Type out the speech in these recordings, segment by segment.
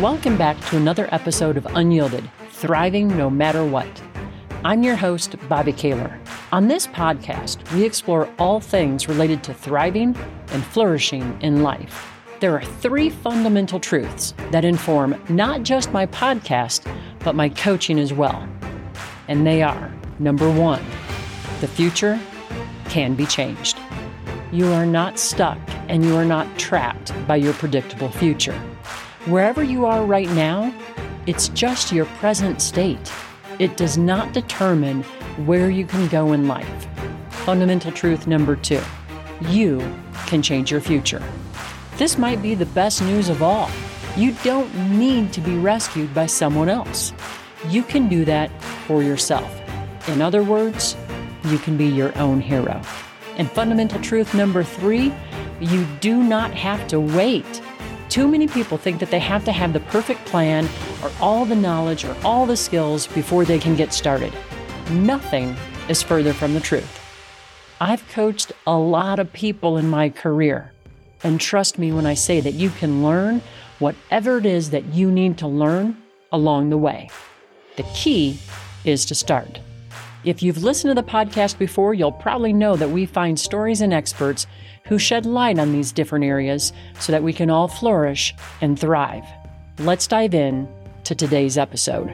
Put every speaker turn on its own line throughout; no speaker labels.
Welcome back to another episode of Unyielded, Thriving No Matter What. I'm your host, Bobby Kaler. On this podcast, we explore all things related to thriving and flourishing in life. There are three fundamental truths that inform not just my podcast, but my coaching as well. And they are, number one, the future can be changed. You are not stuck and you are not trapped by your predictable future. Wherever you are right now, it's just your present state. It does not determine where you can go in life. Fundamental truth number two, you can change your future. This might be the best news of all. You don't need to be rescued by someone else. You can do that for yourself. In other words, you can be your own hero. And fundamental truth number three, you do not have to wait. Too many people think that they have to have the perfect plan or all the knowledge or all the skills before they can get started. Nothing is further from the truth. I've coached a lot of people in my career, and trust me when I say that you can learn whatever it is that you need to learn along the way. The key is to start. If you've listened to the podcast before, you'll probably know that we find stories and experts who shed light on these different areas so that we can all flourish and thrive. Let's dive in to today's episode.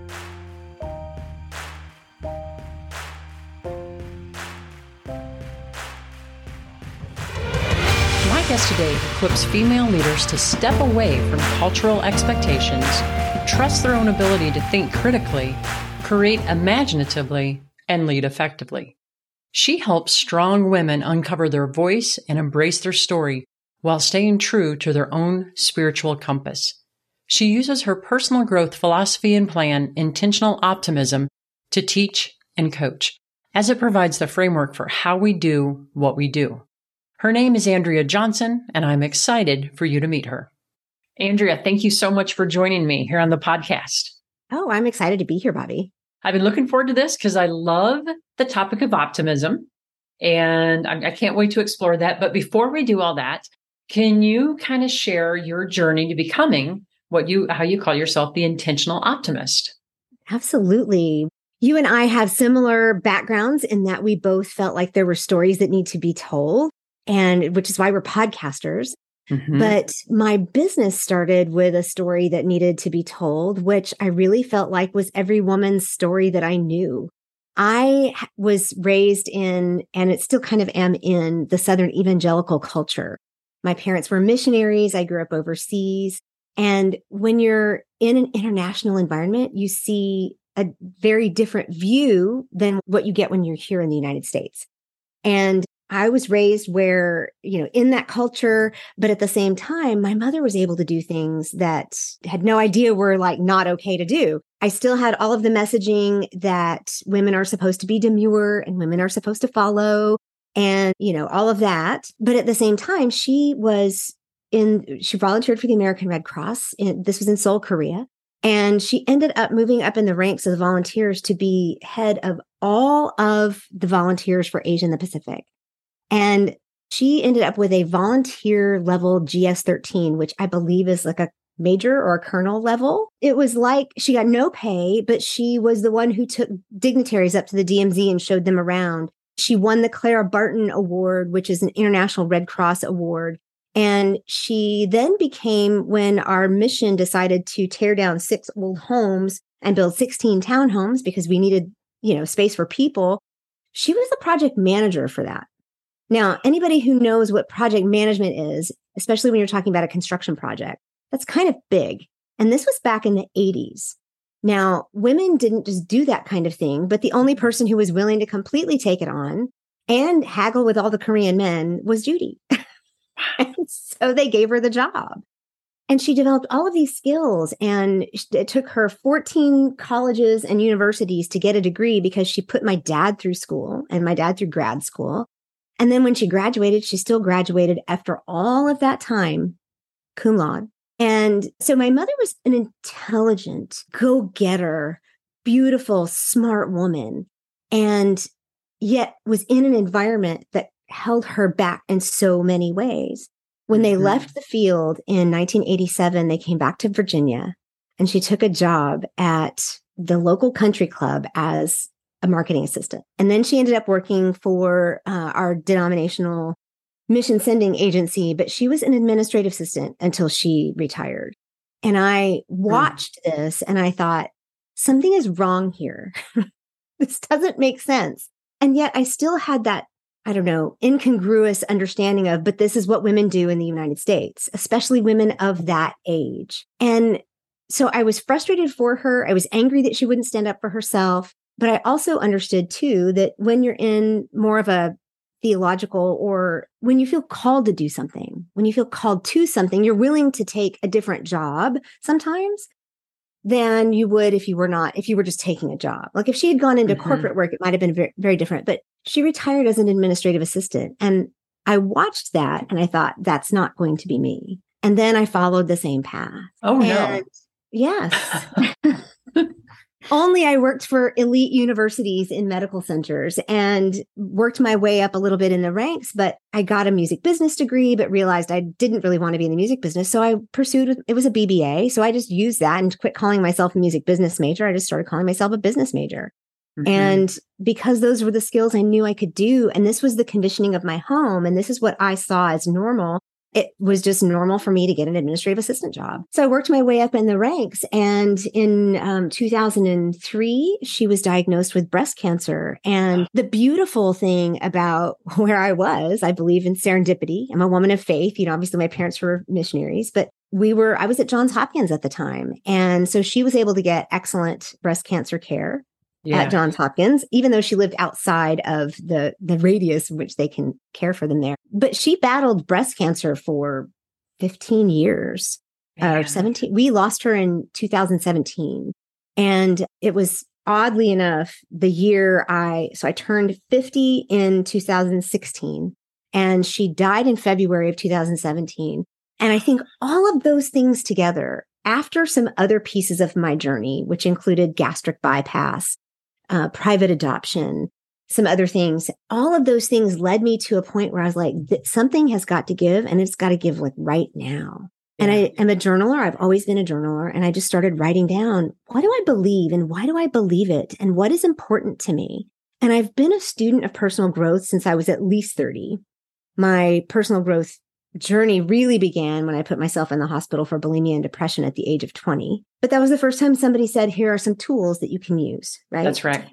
My guest today equips female leaders to step away from cultural expectations, trust their own ability to think critically, create imaginatively, and lead effectively. She helps strong women uncover their voice and embrace their story while staying true to their own spiritual compass. She uses her personal growth philosophy and plan, intentional optimism, to teach and coach, as it provides the framework for how we do what we do. Her name is Andrea Johnson, and I'm excited for you to meet her. Andrea, thank you so much for joining me here on the podcast.
Oh, I'm excited to be here, Bobby.
I've been looking forward to this because I love the topic of optimism, and I can't wait to explore that. But before we do all that, can you kind of share your journey to becoming how you call yourself the intentional optimist?
Absolutely. You and I have similar backgrounds in that we both felt like there were stories that need to be told, and which is why we're podcasters. Mm-hmm. But my business started with a story that needed to be told, which I really felt like was every woman's story that I knew. I was raised in, and it still kind of am in, the Southern evangelical culture. My parents were missionaries. I grew up overseas. And when you're in an international environment, you see a very different view than what you get when you're here in the United States. And I was raised where, in that culture, but at the same time, my mother was able to do things that had no idea were not okay to do. I still had all of the messaging that women are supposed to be demure and women are supposed to follow and, all of that. But at the same time, she volunteered for the American Red Cross. This was in Seoul, Korea. And she ended up moving up in the ranks of the volunteers to be head of all of the volunteers for Asia and the Pacific. And she ended up with a volunteer level GS-13, which I believe is like a major or a colonel level. It was like she got no pay, but she was the one who took dignitaries up to the DMZ and showed them around. She won the Clara Barton Award, which is an International Red Cross award. And she then became, when our mission decided to tear down 6 old homes and build 16 townhomes because we needed, space for people, she was the project manager for that. Now, anybody who knows what project management is, especially when you're talking about a construction project, that's kind of big. And this was back in the 80s. Now, women didn't just do that kind of thing, but the only person who was willing to completely take it on and haggle with all the Korean men was Judy. And so they gave her the job. And she developed all of these skills. And it took her 14 colleges and universities to get a degree because she put my dad through school and my dad through grad school. And then when she graduated, she still graduated after all of that time, cum laude. And so my mother was an intelligent, go-getter, beautiful, smart woman, and yet was in an environment that held her back in so many ways. When they left the field in 1987, they came back to Virginia, and she took a job at the local country club as a marketing assistant. And then she ended up working for our denominational mission sending agency, but she was an administrative assistant until she retired. And I watched this and I thought, something is wrong here. This doesn't make sense. And yet I still had that, I don't know, incongruous understanding of, but this is what women do in the United States, especially women of that age. And so I was frustrated for her. I was angry that she wouldn't stand up for herself. But I also understood too, that when you're in more of a theological, or when you feel called to do something, when you feel called to something, you're willing to take a different job sometimes than you would if you were just taking a job. Like if she had gone into corporate work, it might have been very, very different, but she retired as an administrative assistant. And I watched that and I thought, that's not going to be me. And then I followed the same path.
Oh, no.
Yes. Only I worked for elite universities in medical centers and worked my way up a little bit in the ranks, but I got a music business degree, but realized I didn't really want to be in the music business. So I pursued, it was a BBA. So I just used that and quit calling myself a music business major. I just started calling myself a business major. And because those were the skills I knew I could do, and this was the conditioning of my home, and this is what I saw as normal, it was just normal for me to get an administrative assistant job. So I worked my way up in the ranks. And in 2003, she was diagnosed with breast cancer. And the beautiful thing about where I was, I believe in serendipity. I'm a woman of faith. You know, obviously my parents were missionaries, but I was at Johns Hopkins at the time. And so she was able to get excellent breast cancer care at Johns Hopkins, even though she lived outside of the radius in which they can care for them there. But she battled breast cancer for 15 years or 17. We lost her in 2017. And it was oddly enough the year I turned 50 in 2016 and she died in February of 2017. And I think all of those things together, after some other pieces of my journey, which included gastric bypass, private adoption, some other things, all of those things led me to a point where I was like, something has got to give, and it's got to give like right now. Yeah. And I am a journaler. I've always been a journaler. And I just started writing down, what do I believe and why do I believe it? And what is important to me? And I've been a student of personal growth since I was at least 30. My personal growth journey really began when I put myself in the hospital for bulimia and depression at the age of 20. But that was the first time somebody said, here are some tools that you can use, right?
That's right.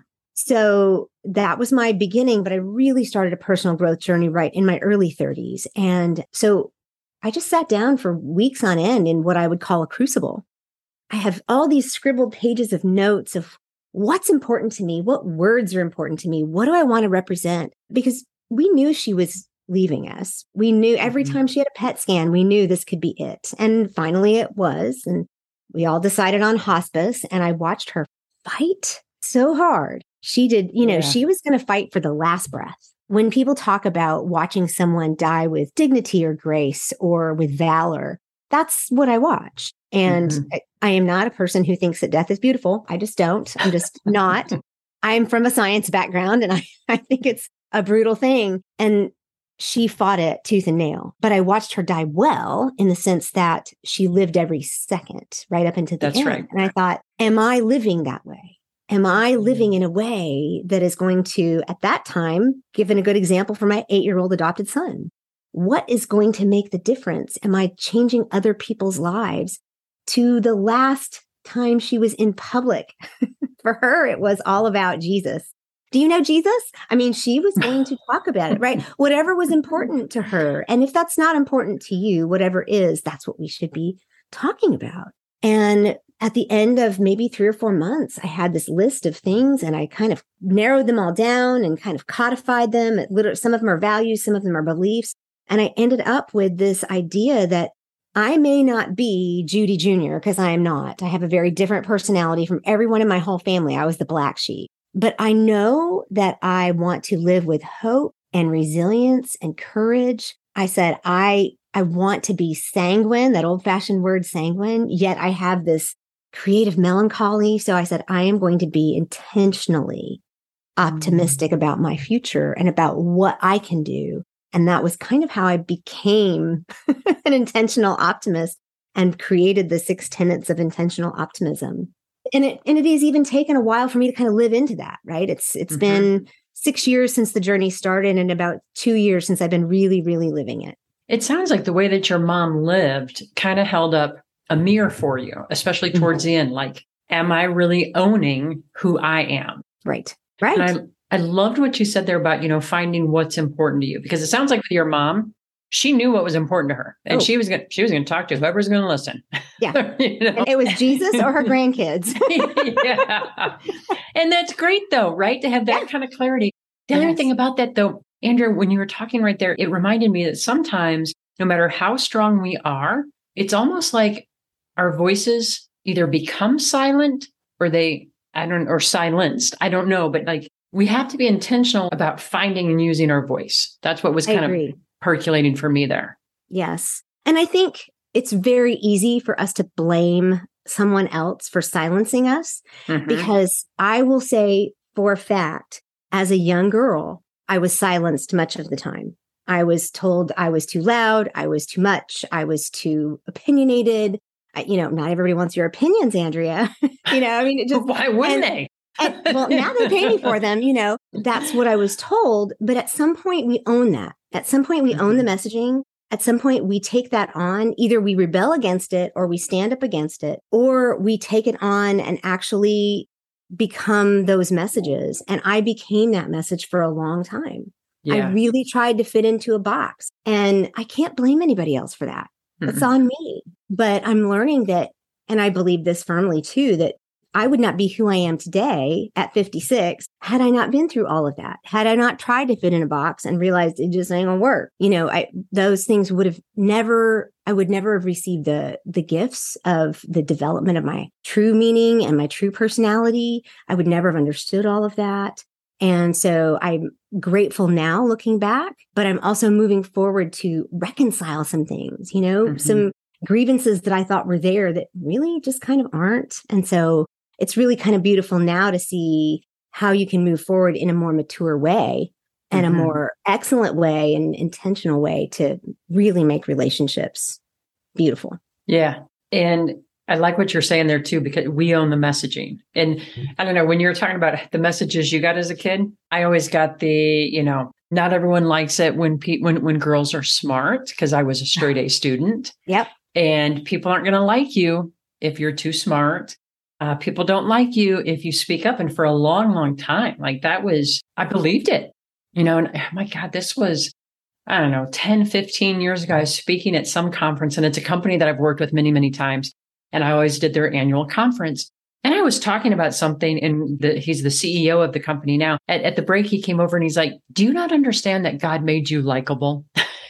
So that was my beginning, but I really started a personal growth journey right in my early 30s. And so I just sat down for weeks on end in what I would call a crucible. I have all these scribbled pages of notes of what's important to me, what words are important to me, what do I want to represent? Because we knew she was leaving us. We knew every time she had a PET scan, we knew this could be it. And finally it was. And we all decided on hospice. And I watched her fight so hard. She did, she was going to fight for the last breath. When people talk about watching someone die with dignity or grace or with valor, that's what I watch. And I am not a person who thinks that death is beautiful. I just don't. I'm just not. I'm from a science background and I think it's a brutal thing. And she fought it tooth and nail, but I watched her die well in the sense that she lived every second right up into the end. Right. And I thought, am I living that way? Am I living in a way that is going to, at that time, give a good example for my 8-year-old adopted son? What is going to make the difference? Am I changing other people's lives? To the last time she was in public, for her, it was all about Jesus. Do you know Jesus? I mean, she was going to talk about it, right? Whatever was important to her. And if that's not important to you, whatever is, that's what we should be talking about. And at the end of maybe 3 or 4 months, I had this list of things and I kind of narrowed them all down and kind of codified them. Some of them are values, some of them are beliefs. And I ended up with this idea that I may not be Judy Jr. because I am not. I have a very different personality from everyone in my whole family. I was the black sheep. But I know that I want to live with hope and resilience and courage. I said, I want to be sanguine, that old-fashioned word sanguine, yet I have this creative melancholy. So I said, I am going to be intentionally optimistic about my future and about what I can do And that was kind of how I became an intentional optimist and created the 6 tenets of intentional optimism. And it has even taken a while for me to kind of live into that, right? It's been 6 years since the journey started and about 2 years since I've been really, really living it.
It sounds like the way that your mom lived kind of held up a mirror for you, especially towards the end. Like, am I really owning who I am?
Right. Right.
And I loved what you said there about, finding what's important to you, because it sounds like your mom, she knew what was important to her, and she was going to talk to whoever's going to listen.
Yeah. And it was Jesus or her grandkids.
Yeah. And that's great though, right? To have that kind of clarity. The other thing about that though, Andrea, when you were talking right there, it reminded me that sometimes no matter how strong we are, it's almost like our voices either become silent or or silenced. I don't know, but like we have to be intentional about finding and using our voice. That's what was kind of percolating for me there.
Yes. And I think it's very easy for us to blame someone else for silencing us, because I will say for a fact, as a young girl, I was silenced much of the time. I was told I was too loud. I was too much. I was too opinionated. Not everybody wants your opinions, Andrea.
Why wouldn't they?
Well, now they pay me for them. That's what I was told. But at some point we own that. At some point we own the messaging. At some point we take that on. Either we rebel against it or we stand up against it, or we take it on and actually become those messages. And I became that message for a long time. Yeah. I really tried to fit into a box, and I can't blame anybody else for that. It's on me. But I'm learning that, and I believe this firmly too, that I would not be who I am today at 56 had I not been through all of that. Had I not tried to fit in a box and realized it just ain't gonna work. Those things I would never have received the gifts of the development of my true meaning and my true personality. I would never have understood all of that. And so I'm grateful now looking back, but I'm also moving forward to reconcile some things, some grievances that I thought were there that really just kind of aren't. And so it's really kind of beautiful now to see how you can move forward in a more mature way and a more excellent way and intentional way to really make relationships beautiful.
Yeah. And I like what you're saying there too, because we own the messaging. And I don't know, when you're talking about the messages you got as a kid, I always got the, not everyone likes it when girls are smart, because I was a straight A student.
Yep. And
people aren't going to like you if you're too smart. People don't like you if you speak up. And for a long, long time, like I believed it, and oh my God, this was, 10, 15 years ago, I was speaking at some conference, and it's a company that I've worked with many, many times. And I always did their annual conference. And I was talking about something, and he's the CEO of the company now. At the break, he came over and he's like, "Do you not understand that God made you likable?"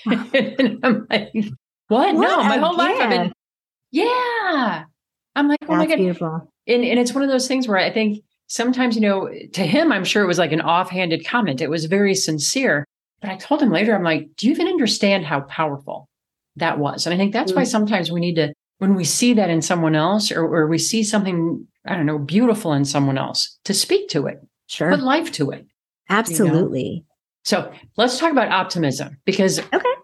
And I'm like, what? No, my whole life I've been, yeah. I'm like, oh my God.
Beautiful.
And it's one of those things where I think sometimes, to him, I'm sure it was like an offhanded comment. It was very sincere. But I told him later, I'm like, do you even understand how powerful that was? And I think that's why sometimes we need to, when we see that in someone else, or we see something, beautiful in someone else, to speak to it.
Sure.
Put life to it.
Absolutely.
So let's talk about optimism, because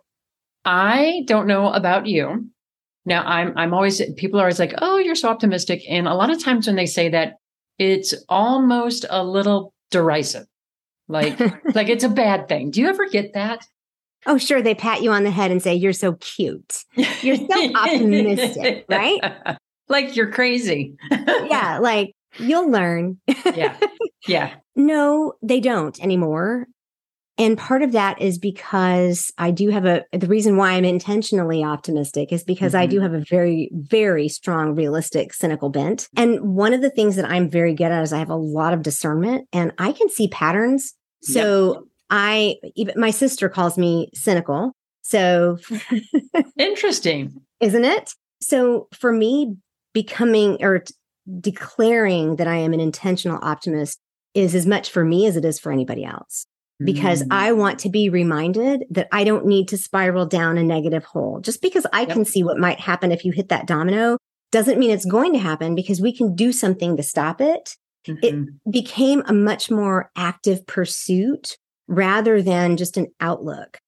I don't know about you. Now people are always like, oh, you're so optimistic. And a lot of times when they say that, it's almost a little derisive, like it's a bad thing. Do you ever get that?
Oh, sure. They pat you on the head and say, you're so cute. You're so optimistic, right?
Like you're crazy.
Yeah. Like you'll learn.
Yeah. Yeah.
No, they don't anymore. And part of that is because I do have the reason why I'm intentionally optimistic is because I do have a very, very strong, realistic, cynical bent. And one of the things that I'm very good at is I have a lot of discernment and I can see patterns. So my sister calls me cynical. So
interesting,
isn't it? So for me, becoming or declaring that I am an intentional optimist is as much for me as it is for anybody else. Because I want to be reminded that I don't need to spiral down a negative hole. Just because I can see what might happen if you hit that domino doesn't mean it's going to happen, because we can do something to stop it. It became a much more active pursuit rather than just an outlook.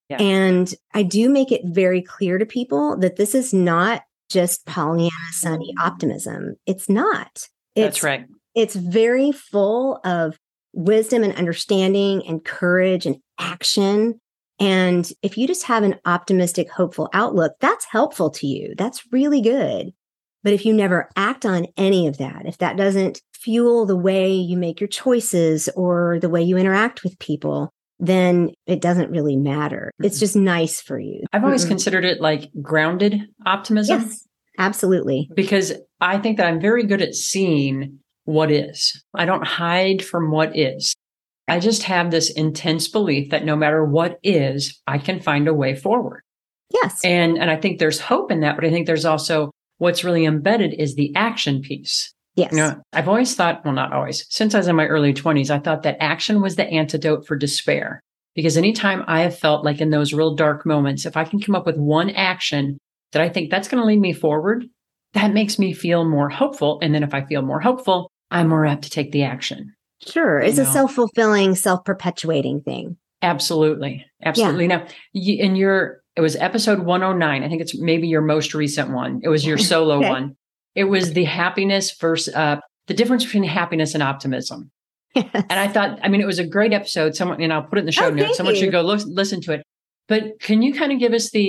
Yeah.
And I do make it very clear to people that this is not just Pollyanna sunny optimism. It's not.
That's right.
It's very full of wisdom and understanding and courage and action. And if you just have an optimistic, hopeful outlook, that's helpful to you. That's really good. But if you never act on any of that, if that doesn't fuel the way you make your choices or the way you interact with people, then it doesn't really matter. It's just nice for you.
I've always considered it like grounded optimism.
Yes, absolutely.
Because I think that I'm very good at seeing what is. I don't hide from what is. I just have this intense belief that no matter what is, I can find a way forward.
Yes.
And I think there's hope in that, but I think there's also what's really embedded is the action piece.
Yes.
You know, I've always thought, well, not always, since I was in my early 20s, I thought that action was the antidote for despair. Because anytime I have felt like in those real dark moments, if I can come up with one action that I think that's going to lead me forward, that makes me feel more hopeful. And then if I feel more hopeful, I'm more apt to take the action.
Sure. It's a self-fulfilling, self-perpetuating thing.
Absolutely. Absolutely.
Yeah.
Now, it was episode 109. I think it's maybe your most recent one. It was your solo one. It was the happiness versus the difference between happiness and optimism.
Yes.
And I thought, it was a great episode. Someone, and I'll put it in the show notes. Someone should go listen to it. But can you kind of give us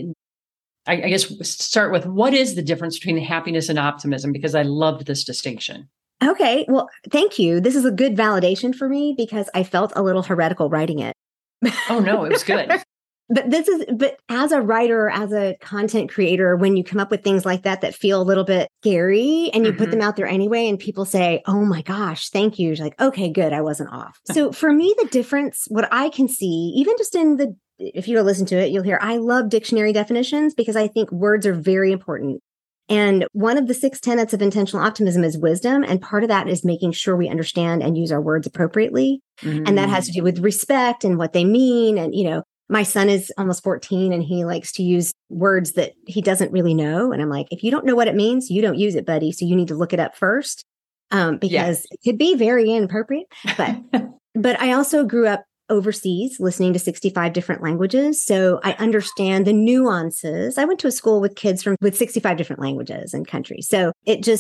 I guess, start with what is the difference between happiness and optimism? Because I loved this distinction.
Okay. Well, thank you. This is a good validation for me because I felt a little heretical writing it.
Oh, no, it was good.
But as a writer, as a content creator, when you come up with things like that feel a little bit scary and you put them out there anyway, and people say, oh my gosh, thank you. You're like, okay, good. I wasn't off. So for me, the difference, what I can see, even just if you listen to it, you'll hear, I love dictionary definitions because I think words are very important. And one of the 6 tenets of intentional optimism is wisdom. And part of that is making sure we understand and use our words appropriately. And that has to do with respect and what they mean. And, my son is almost 14 and he likes to use words that he doesn't really know. And I'm like, if you don't know what it means, you don't use it, buddy. So you need to look it up first because it could be very inappropriate. But I also grew up overseas listening to 65 different languages. So I understand the nuances. I went to a school with kids with 65 different languages and countries. So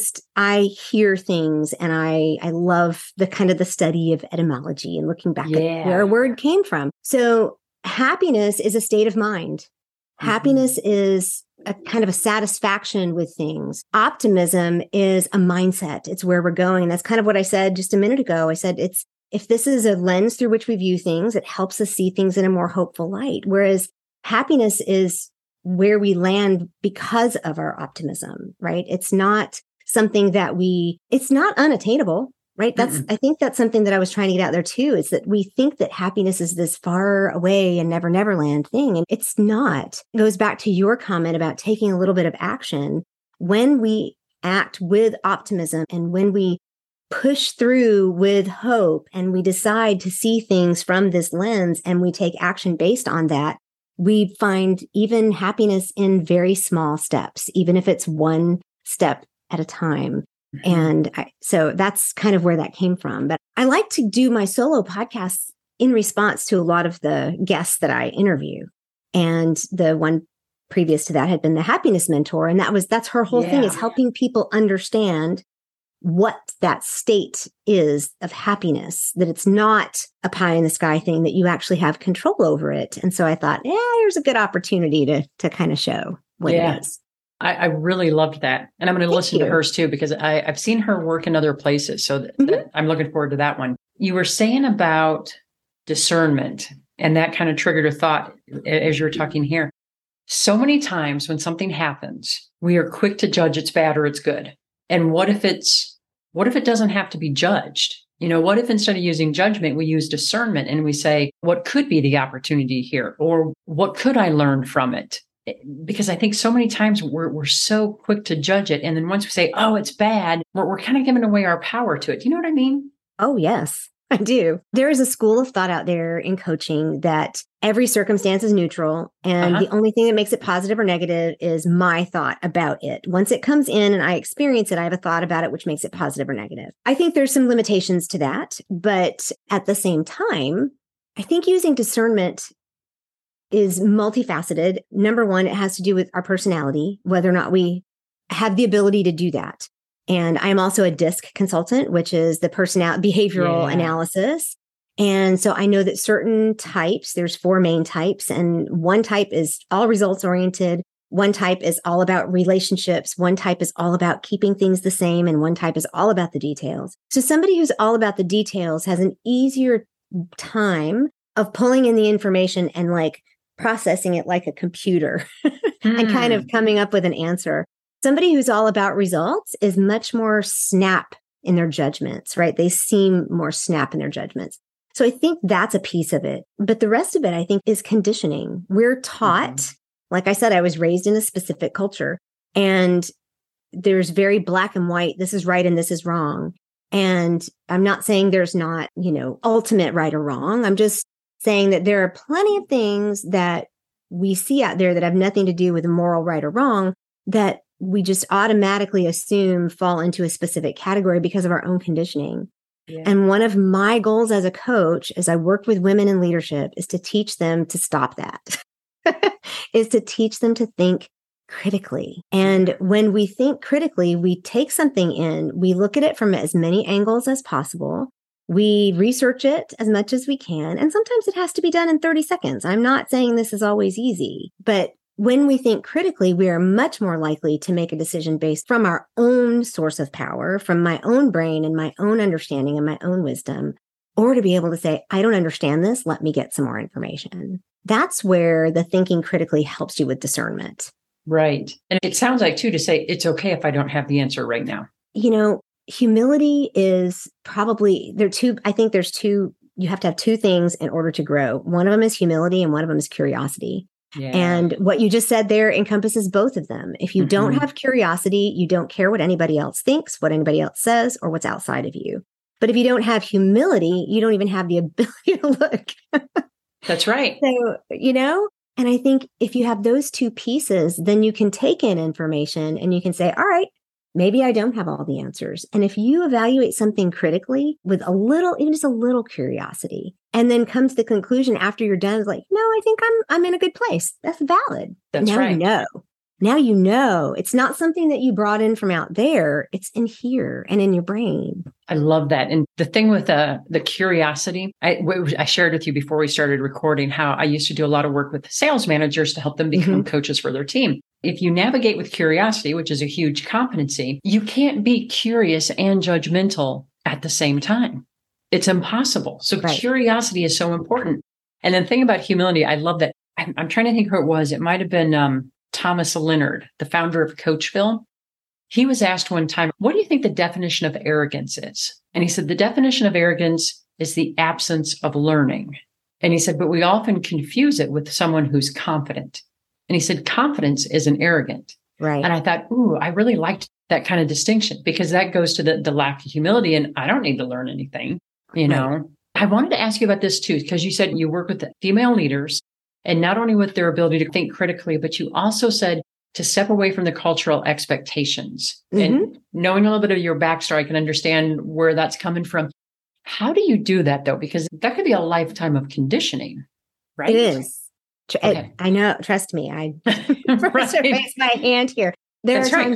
I hear things and I love the kind of the study of etymology and looking back at where a word came from. So happiness is a state of mind. Happiness is a kind of a satisfaction with things. Optimism is a mindset. It's where we're going. And that's kind of what I said just a minute ago. I said, if this is a lens through which we view things, it helps us see things in a more hopeful light. Whereas happiness is where we land because of our optimism, right? It's not something it's not unattainable. Right. I think that's something that I was trying to get out there too, is that we think that happiness is this far away and never, never land thing. And it's not. It goes back to your comment about taking a little bit of action. When we act with optimism and when we push through with hope and we decide to see things from this lens and we take action based on that, we find even happiness in very small steps, even if it's one step at a time. And so that's kind of where that came from. But I like to do my solo podcasts in response to a lot of the guests that I interview. And the one previous to that had been the happiness mentor. And that's her whole thing, is helping people understand what that state is of happiness, that it's not a pie in the sky thing, that you actually have control over it. And so I thought, here's a good opportunity to kind of show what it is.
I really loved that. And I'm going to listen to hers too, because I've seen her work in other places. So I'm looking forward to that one. You were saying about discernment, and that kind of triggered a thought as you were talking here. So many times when something happens, we are quick to judge it's bad or it's good. And what if it doesn't have to be judged? What if instead of using judgment, we use discernment and we say, what could be the opportunity here? Or what could I learn from it? Because I think so many times we're so quick to judge it. And then once we say, oh, it's bad, we're kind of giving away our power to it. Do you know what I mean?
Oh, yes, I do. There is a school of thought out there in coaching that every circumstance is neutral. And the only thing that makes it positive or negative is my thought about it. Once it comes in and I experience it, I have a thought about it, which makes it positive or negative. I think there's some limitations to that. But at the same time, I think using discernment is multifaceted. Number one, it has to do with our personality, whether or not we have the ability to do that. And I'm also a DISC consultant, which is the behavioral analysis. And so I know that certain types, there's 4 main types, and one type is all results oriented. One type is all about relationships. One type is all about keeping things the same. And one type is all about the details. So somebody who's all about the details has an easier time of pulling in the information and like processing it like a computer and kind of coming up with an answer. Somebody who's all about results is much more snap in their judgments, right? They seem more snap in their judgments. So I think that's a piece of it. But the rest of it, I think, is conditioning. We're taught, like I said, I was raised in a specific culture, and there's very black and white. This is right and this is wrong. And I'm not saying there's not, ultimate right or wrong. I'm just saying that there are plenty of things that we see out there that have nothing to do with moral right or wrong that we just automatically assume fall into a specific category because of our own conditioning. Yeah. And one of my goals as a coach, as I work with women in leadership, is to teach them to stop that, is to teach them to think critically. And when we think critically, we take something in, we look at it from as many angles as possible. We research it as much as we can. And sometimes it has to be done in 30 seconds. I'm not saying this is always easy, but when we think critically, we are much more likely to make a decision based from our own source of power, from my own brain and my own understanding and my own wisdom, or to be able to say, I don't understand this. Let me get some more information. That's where the thinking critically helps you with discernment.
Right. And it sounds like, too, to say it's okay if I don't have the answer right now.
Humility is probably, I think there's two, you have to have 2 things in order to grow. One of them is humility and one of them is curiosity. Yeah. And what you just said there encompasses both of them. If you don't have curiosity, you don't care what anybody else thinks, what anybody else says, or what's outside of you. But if you don't have humility, you don't even have the ability to look.
That's right.
So, and I think if you have those 2 pieces, then you can take in information and you can say, all right, maybe I don't have all the answers. And if you evaluate something critically with a little, even just a little curiosity, and then come to the conclusion after you're done, like, no, I think I'm in a good place. That's valid.
That's
now
right.
Now it's not something that you brought in from out there. It's in here and in your brain.
I love that. And the thing with the curiosity, I shared with you before we started recording how I used to do a lot of work with sales managers to help them become coaches for their team. If you navigate with curiosity, which is a huge competency, you can't be curious and judgmental at the same time. It's impossible. So Curiosity is so important. And then the thing about humility, I love that. I'm trying to think who it was. It might have been Thomas Leonard, the founder of Coachville. He was asked one time, what do you think the definition of arrogance is? And he said, the definition of arrogance is the absence of learning. And he said, but we often confuse it with someone who's confident. And he said, confidence isn't arrogant.
Right.
And I thought, I really liked that kind of distinction because that goes to the lack of humility. And I don't need to learn anything, Right. I wanted to ask you about this too, because you said you work with female leaders and not only with their ability to think critically, but you also said to step away from the cultural expectations. And knowing a little bit of your backstory, I can understand where that's coming from. How do you do that though? Because that could be a lifetime of conditioning, right?
It is. Okay. I know. Trust me. I raise my hand here. There are times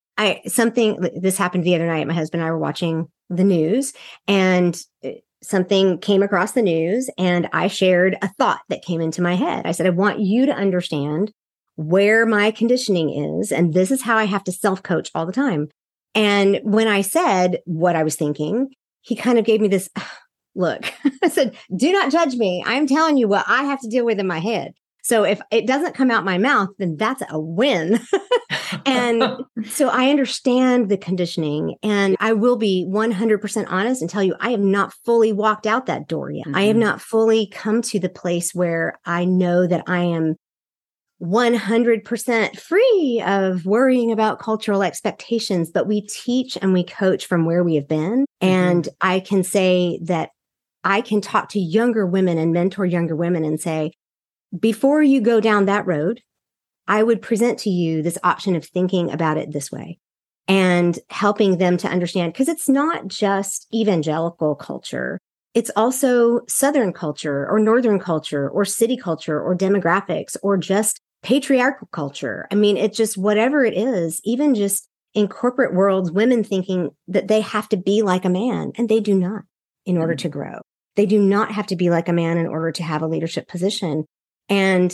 when this happened the other night. My husband and I were watching the news and something came across the news and I shared a thought that came into my head. I said, I want you to understand where my conditioning is. And this is how I have to self-coach all the time. And when I said what I was thinking, he kind of gave me this look. I said, do not judge me. I'm telling you what I have to deal with in my head. So if it doesn't come out my mouth, then that's a win. And so I understand the conditioning, and I will be 100% honest and tell you, I have not fully walked out that door yet. I have not fully come to the place where I know that I am 100% free of worrying about cultural expectations, but we teach and we coach from where we have been. And I can say that I can talk to younger women and mentor younger women and say, before you go down that road, I would present to you this option of thinking about it this way and helping them to understand, because it's not just evangelical culture It's also Southern culture or Northern culture or city culture or demographics or just patriarchal culture. I mean, it's just whatever it is, even just in corporate worlds, women thinking that they have to be like a man, and they do not in order to grow. They do not have to be like a man in order to have a leadership position. And,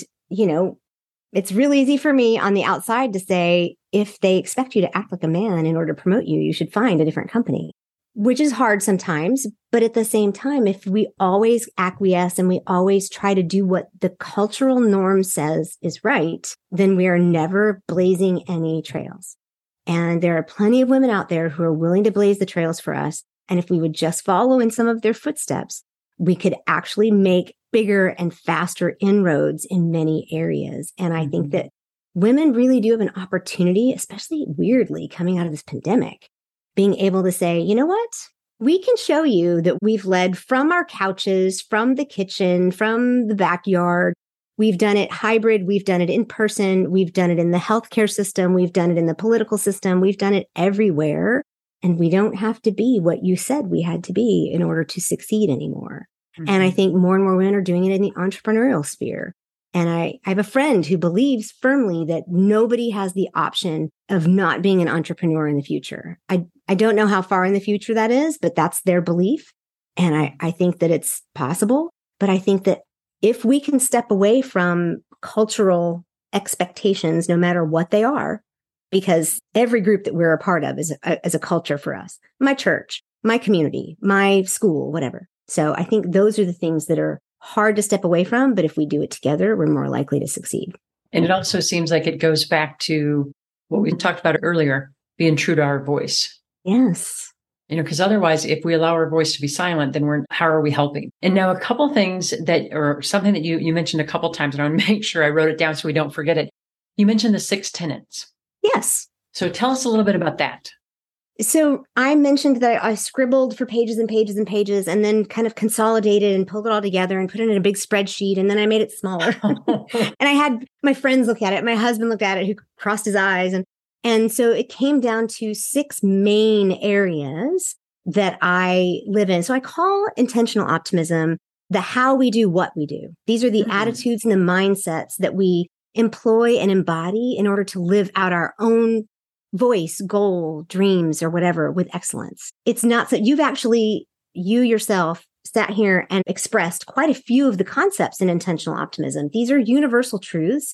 it's really easy for me on the outside to say, if they expect you to act like a man in order to promote you, you should find a different company, which is hard sometimes. But at the same time, if we always acquiesce and we always try to do what the cultural norm says is right, then we are never blazing any trails. And there are plenty of women out there who are willing to blaze the trails for us. And if we would just follow in some of their footsteps, we could actually make bigger and faster inroads in many areas. And I think that women really do have an opportunity, especially weirdly coming out of this pandemic, being able to say, you know what? We can show you that we've led from our couches, from the kitchen, from the backyard. We've done it hybrid. We've done it in person. We've done it in the healthcare system. We've done it in the political system. We've done it everywhere. And we don't have to be what you said we had to be in order to succeed anymore. And I think more and more women are doing it in the entrepreneurial sphere. And I have a friend who believes firmly that nobody has the option of not being an entrepreneur in the future. I don't know how far in the future that is, but that's their belief. And I think that it's possible. But I think that if we can step away from cultural expectations, no matter what they are, because every group that we're a part of is a culture for us, my church, my community, my school, whatever. So I think those are the things that are hard to step away from. But if we do it together, we're more likely to succeed.
And it also seems like it goes back to what we talked about earlier, being true to our voice.
Yes.
Because otherwise, if we allow our voice to be silent, then how are we helping? And now a couple things or something that you mentioned a couple times, and I want to make sure I wrote it down so we don't forget it. You mentioned the 6 tenets.
Yes.
So tell us a little bit about that.
So I mentioned that I scribbled for pages and pages and pages and then kind of consolidated and pulled it all together and put it in a big spreadsheet. And then I made it smaller. And I had my friends look at it. My husband looked at it, who crossed his eyes. And so it came down to 6 main areas that I live in. So I call intentional optimism the how we do what we do. These are the attitudes and the mindsets that we employ and embody in order to live out our own voice, goal, dreams, or whatever with excellence. It's not that you yourself sat here and expressed quite a few of the concepts in intentional optimism. These are universal truths.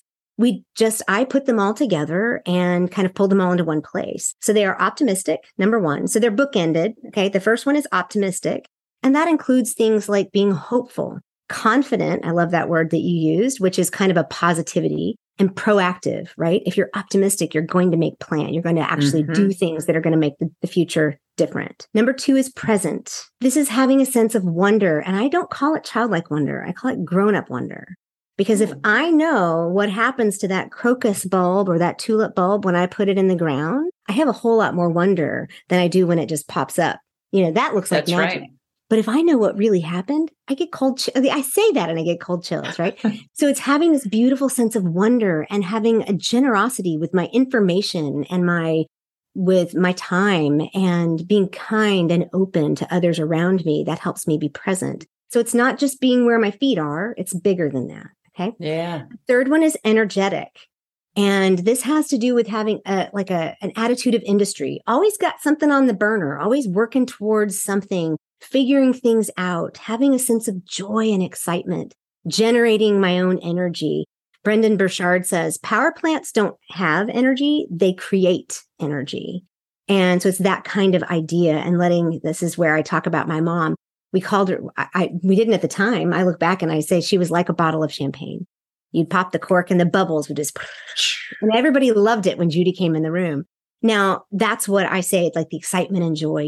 I put them all together and kind of pulled them all into one place. So they are optimistic, number one. So they're bookended. Okay. The first one is optimistic. And that includes things like being hopeful, confident. I love that word that you used, which is kind of a positivity, and proactive, right? If you're optimistic, you're going to make plan. You're going to actually do things that are going to make the future different. Number 2 is present. This is having a sense of wonder. And I don't call it childlike wonder. I call it grown-up wonder. Because if I know what happens to that crocus bulb or that tulip bulb when I put it in the ground, I have a whole lot more wonder than I do when it just pops up. That looks like magic. Right. But if I know what really happened, I get cold. I say that and I get cold chills, right? So it's having this beautiful sense of wonder and having a generosity with my information and with my time and being kind and open to others around me. That helps me be present. So it's not just being where my feet are. It's bigger than that. Okay.
Yeah.
The third one is energetic. And this has to do with having an attitude of industry. Always got something on the burner, always working towards something, figuring things out, having a sense of joy and excitement, generating my own energy. Brendan Burchard says, power plants don't have energy, they create energy. And so it's that kind of idea. And this is where I talk about my mom. We called her, we didn't at the time. I look back and I say she was like a bottle of champagne. You'd pop the cork and the bubbles would just, and everybody loved it when Judy came in the room. Now, that's what I say. It's like the excitement and joy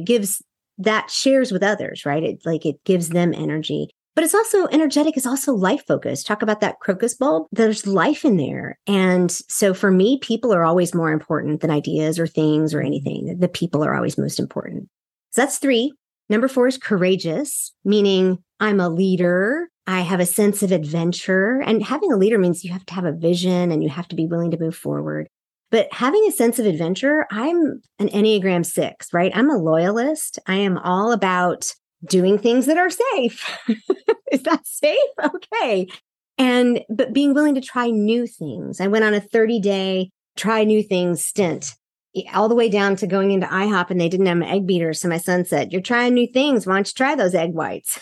shares with others, right? It gives them energy, but it's also energetic. It's also life focused. Talk about that crocus bulb. There's life in there. And so for me, people are always more important than ideas or things or anything. The people are always most important. So that's 3. Number 4 is courageous, meaning I'm a leader. I have a sense of adventure, and having a leader means you have to have a vision and you have to be willing to move forward. But having a sense of adventure, I'm an Enneagram 6, right? I'm a loyalist. I am all about doing things that are safe. Is that safe? Okay. But being willing to try new things. I went on a 30-day try new things stint, all the way down to going into IHOP, and they didn't have egg beaters. So my son said, "You're trying new things. Why don't you try those egg whites?"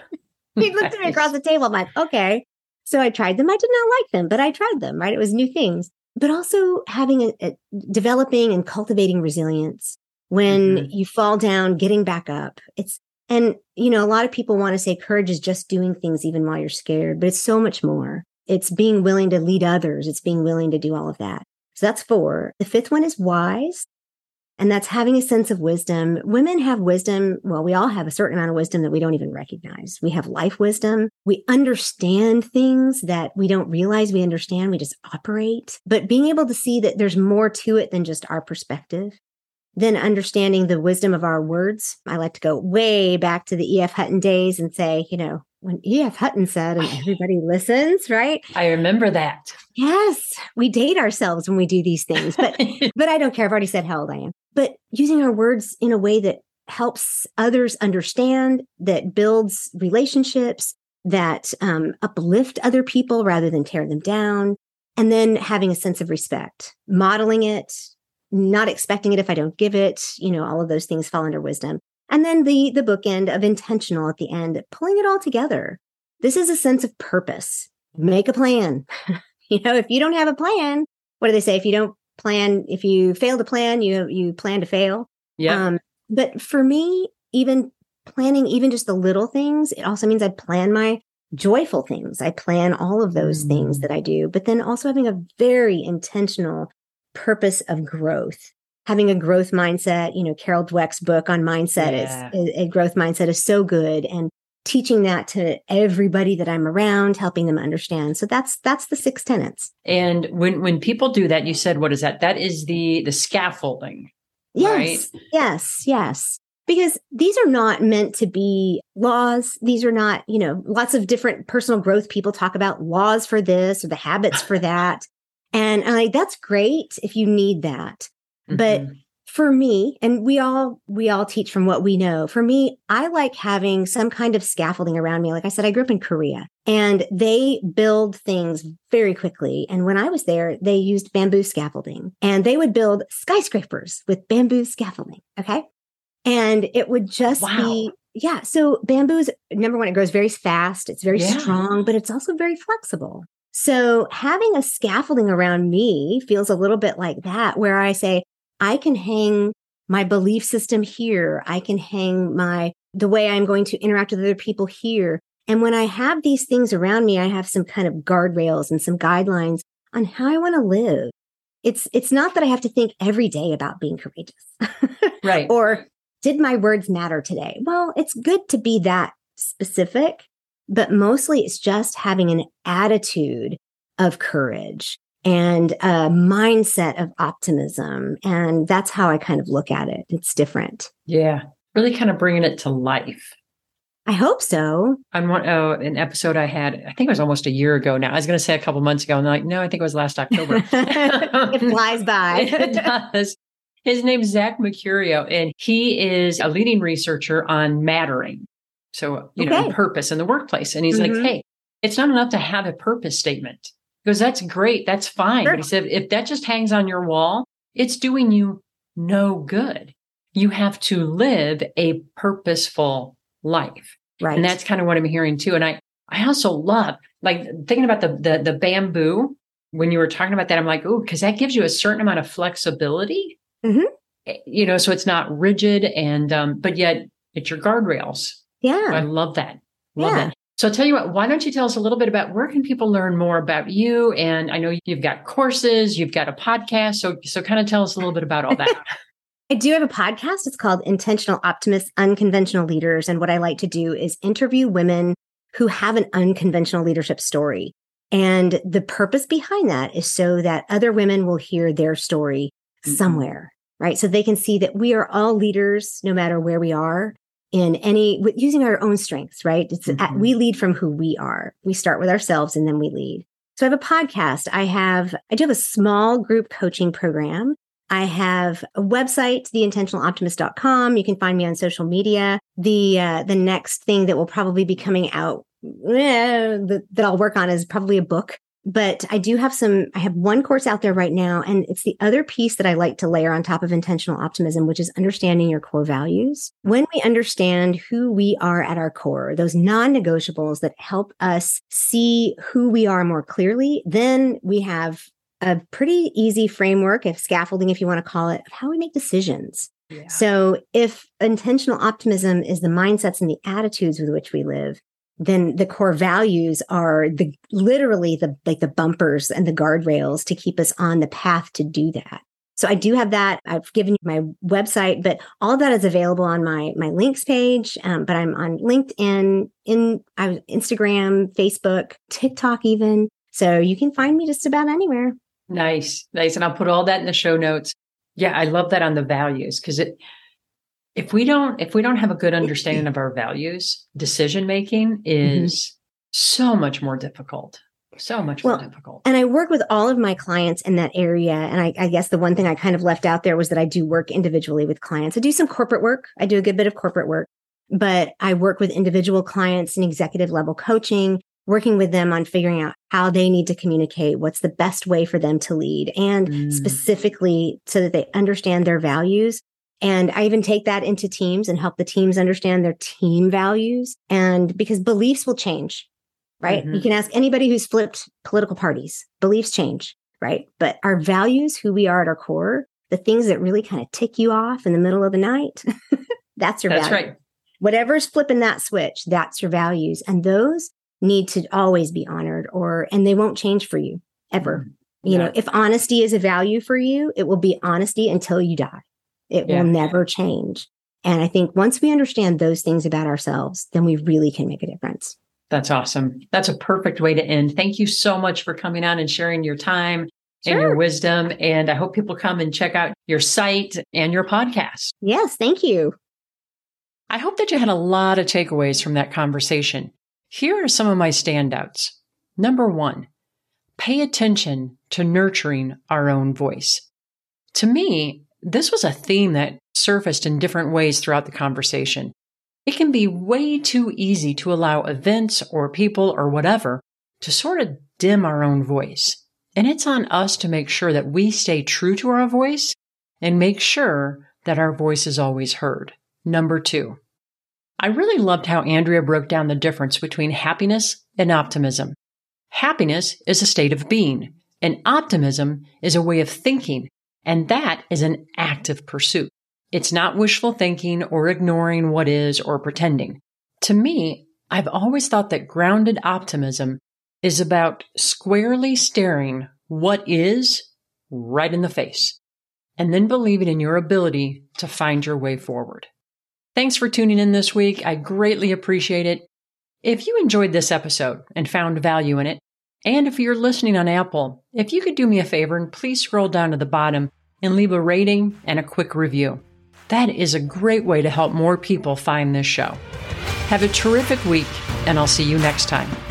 He looked at me across the table. I'm like, okay. So I tried them. I did not like them, but I tried them, right? It was new things, but also having developing and cultivating resilience when you fall down, getting back up. And a lot of people want to say courage is just doing things even while you're scared, but it's so much more. It's being willing to lead others. It's being willing to do all of that. So that's 4. The 5th one is wise. And that's having a sense of wisdom. Women have wisdom. Well, we all have a certain amount of wisdom that we don't even recognize. We have life wisdom. We understand things that we don't realize we understand. We just operate. But being able to see that there's more to it than just our perspective. Then understanding the wisdom of our words. I like to go way back to the E.F. Hutton days and say, when E.F. Hutton said, and everybody listens, right?
I remember that.
Yes, we date ourselves when we do these things, but I don't care. I've already said how old I am. But using our words in a way that helps others understand, that builds relationships, that uplift other people rather than tear them down, and then having a sense of respect, modeling it, not expecting it if I don't give it, all of those things fall under wisdom. And then the bookend of intentional at the end, pulling it all together. This is a sense of purpose. Make a plan. If you don't have a plan, what do they say? If you fail to plan, you plan to fail.
Yeah.
But for me, even planning, even just the little things, it also means I plan my joyful things. I plan all of those things that I do, but then also having a very intentional purpose of growth. Having a growth mindset, Carol Dweck's book on mindset is a growth mindset is so good, and teaching that to everybody that I'm around, helping them understand. So that's the 6 tenets.
And when people do that, you said, what is that? That is the scaffolding.
Yes,
right?
yes. Because these are not meant to be laws. These are not, lots of different personal growth people talk about laws for this or the habits for that. And that's great if you need that. But for me, and we all teach from what we know. For me, I like having some kind of scaffolding around me. Like I said, I grew up in Korea, and they build things very quickly. And when I was there, they used bamboo scaffolding, and they would build skyscrapers with bamboo scaffolding. Okay. And it would just be, So bamboo is, number one, it grows very fast. It's very strong, but it's also very flexible. So having a scaffolding around me feels a little bit like that, where I say, I can hang my belief system here. I can hang the way I'm going to interact with other people here. And when I have these things around me, I have some kind of guardrails and some guidelines on how I want to live. It's not that I have to think every day about being courageous.
Right.
Or did my words matter today? Well, it's good to be that specific, but mostly it's just having an attitude of courage and a mindset of optimism. And that's how I kind of look at it. It's different.
Yeah. Really kind of bringing it to life.
I hope so.
On an episode I had, I think it was almost a year ago now. I was going to say a couple months ago, and I'm like, no, I think it was last October.
It flies by.
It does. His name's Zach Mercurio, and he is a leading researcher on mattering. So, purpose in the workplace. And he's like, hey, it's not enough to have a purpose statement. He goes, that's great. That's fine. Sure. But he said, if that just hangs on your wall, it's doing you no good. You have to live a purposeful life.
Right.
And that's kind of what I'm hearing too. And I also love, like, thinking about the bamboo. When you were talking about that, I'm like, oh, because that gives you a certain amount of flexibility. So it's not rigid, and but yet it's your guardrails. Yeah. I love that. Love that. So I'll tell you what, why don't you tell us a little bit about where can people learn more about you? And I know you've got courses, you've got a podcast. So kind of tell us a little bit about all that.
I do have a podcast. It's called Intentional Optimists, Unconventional Leaders. And what I like to do is interview women who have an unconventional leadership story. And the purpose behind that is so that other women will hear their story somewhere, right? So they can see that we are all leaders, no matter where we are, using our own strengths, right? We lead from who we are. We start with ourselves and then we lead. So I have a podcast. I do have a small group coaching program I have a website, theintentionaloptimist.com. You can find me on social media. The next thing that will probably be coming out that I'll work on is probably a book. But I have one course out there right now, and it's the other piece that I like to layer on top of intentional optimism, which is understanding your core values. When we understand who we are at our core, those non-negotiables that help us see who we are more clearly, then we have a pretty easy framework of scaffolding, if you want to call it, of how we make decisions. Yeah. So if intentional optimism is the mindsets and the attitudes with which we live, then the core values are literally the bumpers and the guardrails to keep us on the path to do that. So I do have that. I've given you my website, but all of that is available on my links page. But I'm on LinkedIn, Instagram, Facebook, TikTok even. So you can find me just about anywhere.
Nice. And I'll put all that in the show notes. Yeah, I love that on the values, because if we don't have a good understanding of our values, decision making is so much more difficult. So much more difficult.
And I work with all of my clients in that area. And I guess the one thing I kind of left out there was that I do work individually with clients. I do some corporate work. I do a good bit of corporate work, but I work with individual clients in executive level coaching, working with them on figuring out how they need to communicate, what's the best way for them to lead, and specifically so that they understand their values. And I even take that into teams and help the teams understand their team values. And because beliefs will change, right? You can ask anybody who's flipped political parties, beliefs change, right? But our values, who we are at our core, the things that really kind of tick you off in the middle of the night, that's your value. Right. Whatever's flipping that switch, that's your values. And those need to always be honored, and they won't change for you ever. You know, if honesty is a value for you, it will be honesty until you die. It will never change. And I think once we understand those things about ourselves, then we really can make a difference.
That's awesome. That's a perfect way to end. Thank you so much for coming on and sharing your time and your wisdom. And I hope people come and check out your site and your podcast.
Yes, thank you.
I hope that you had a lot of takeaways from that conversation. Here are some of my standouts. Number 1, pay attention to nurturing our own voice. To me, this was a theme that surfaced in different ways throughout the conversation. It can be way too easy to allow events or people or whatever to sort of dim our own voice. And it's on us to make sure that we stay true to our voice and make sure that our voice is always heard. Number 2, I really loved how Andrea broke down the difference between happiness and optimism. Happiness is a state of being, and optimism is a way of thinking. And that is an active pursuit. It's not wishful thinking or ignoring what is or pretending. To me, I've always thought that grounded optimism is about squarely staring what is right in the face, and then believing in your ability to find your way forward. Thanks for tuning in this week. I greatly appreciate it. If you enjoyed this episode and found value in it, and if you're listening on Apple, if you could do me a favor and please scroll down to the bottom and leave a rating and a quick review. That is a great way to help more people find this show. Have a terrific week, and I'll see you next time.